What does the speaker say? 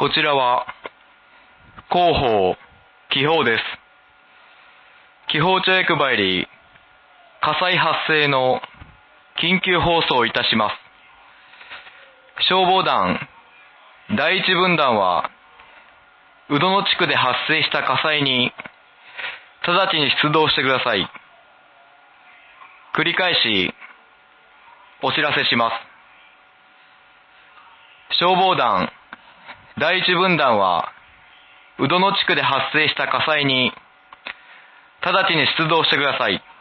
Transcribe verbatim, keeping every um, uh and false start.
こちらは広報気泡です。気泡茶役場より火災発生の緊急放送をいたします。消防団第一分団は宇土野地区で発生した火災に直ちに出動してください。繰り返しお知らせします。消防団第一分団は宇土野地区で発生した火災に直ちに出動してください。